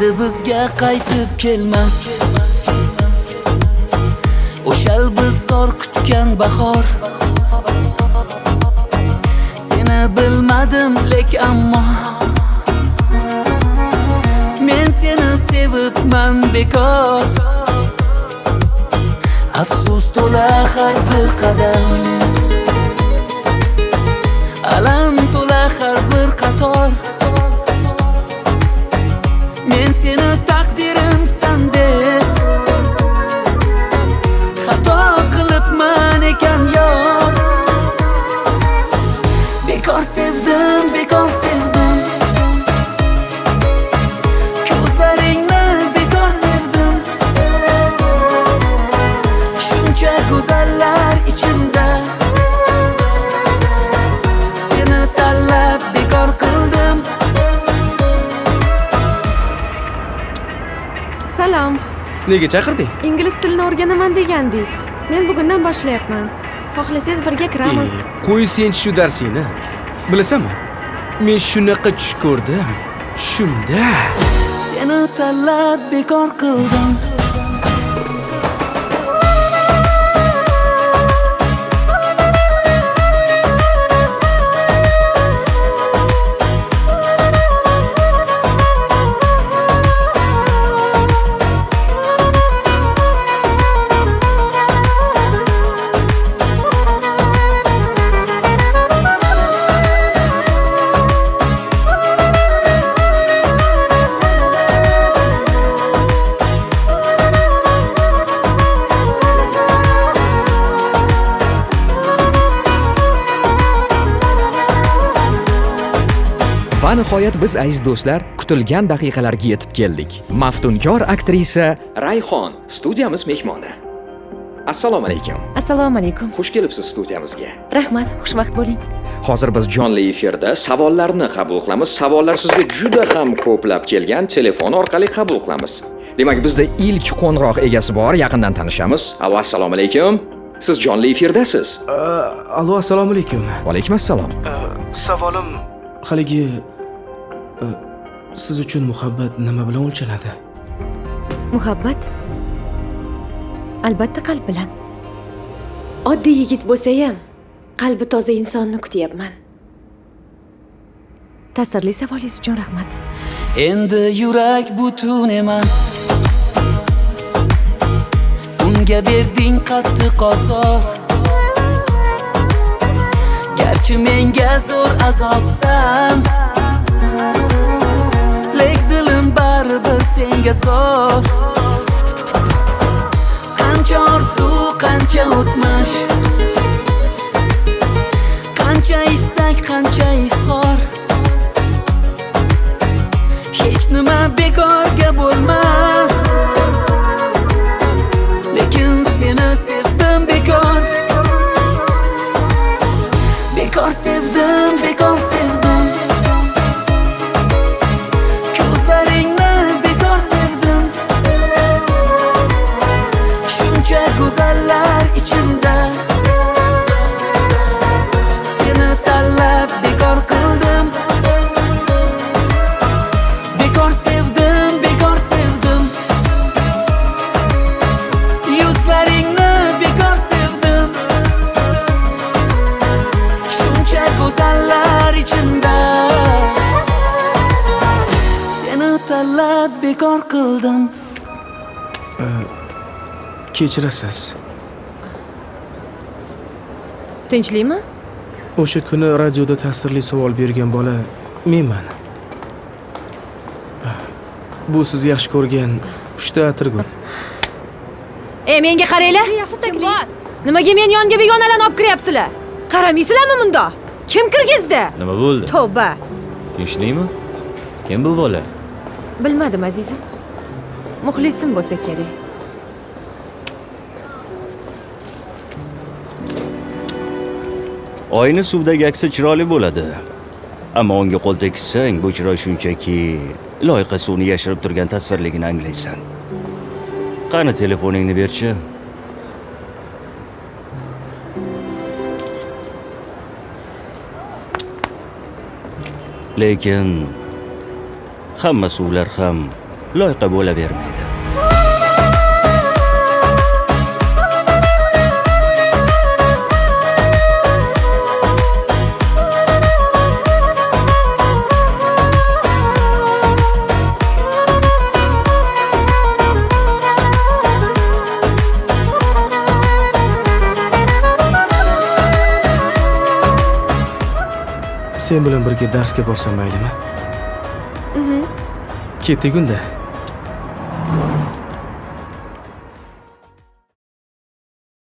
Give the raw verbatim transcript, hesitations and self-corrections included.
endi bizga qaytib kelmas. O'shal biz zor kutgan bahor. Seni bilmadim lek ammo men seni sevibman bekor. Afsus to'la har bir qadam, alam to'la har bir qator. Men seni taqdirimsan deb xato qilibman ekan yor. Bekor sevdim, bekor sevdim, ko'zlaringni bekor sevdim. Shuncha go'zallar ichimda seni tanlab bekor qildim. Salom. Nega chaqirding? Ingliz tilini o'rganaman degandingiz. Men bugundan boshlayapman. Xohlasangiz birga kiramiz. Qo'y sen shu darsingni. Bilasanmi? Men shunaqa tush ko'rdim. Shunda seni tanlab bekor qildim. Va nihoyat biz aziz do'stlar kutilgan daqiqalarga yetib keldik. Maftunkor aktrisa Rayhon studiyamiz mehmoni. Assalomu alaykum. Assalomu alaykum. Xush kelibsiz studiyamizga. Rahmat, xushvaqt bo'ling. Hozir biz jonli efirda savollarni qabul qilamiz. Savollar sizga juda ham ko'plab kelgan, telefon orqali qabul qilamiz. Demak, bizda ilk qo'ng'iroq egasi bor, yaqindan tanishamiz. Alo, assalomu alaykum. Siz jonli efirdasiz. Alo, assalomu alaykum. Va alaykum assalom. Savolim haligi siz uchun muhabbat nima bilan o'lchanadi? Muhabbat albatta qalb bilan. Oddiy yigit bo'lsa ham qalbi toza insonni kutyapman. Ta'sirli savolingiz uchun rahmat. Endi yurak butun emas, unga berding qattiq azob. Garchi menga zo'r azobsan, lek dilim baribir senga zo'r. Qancha orzu, qancha o'tmish, qancha istak, qancha izhor. Hech nima bekorga bo'lmas, lekin seni sevdim bekor. Bekor sevdim, bekor sevdim, ko'zlaringni bekor sevdim. Shuncha go'zallar ichimda seni tanlab bekor qildim. Bekor sevdim, bekor sevdim, yuzlaringni bekor sevdim. Shuncha go'zallar ichimda seni tanlab bekor qildim. Kechirasiz. Tinchlikmi? O'sha kuni radioda ta'sirli savol bergan bola menman. Bu siz yaxshi ko'rgan pushta atirgul. Ey, menga qaranglar. Yaxshi taklif. Nimaga men yonga begonalarni olib kiryapsizlar? Qaramaysizlarmi bunda? Kim kirgizdi? Nima bo'ldi? Tavba. Tinchlikmi? Kim bu bola? Bilmadim azizim. Muxlisim bo'lsa kerak. Oyni suvdagi aksi chiroyli bo'ladi. Ammo unga qo'l tegsang, bu chiroy shunchaki loyqa suvni yashirib turgan tasvirligini anglaysan. Qani telefoningni berchi? Lekin hamma suvlar ham loyiqa bo'lavermaydi. Sen bilan birga darsga borsam maylimi? Ketdik unda.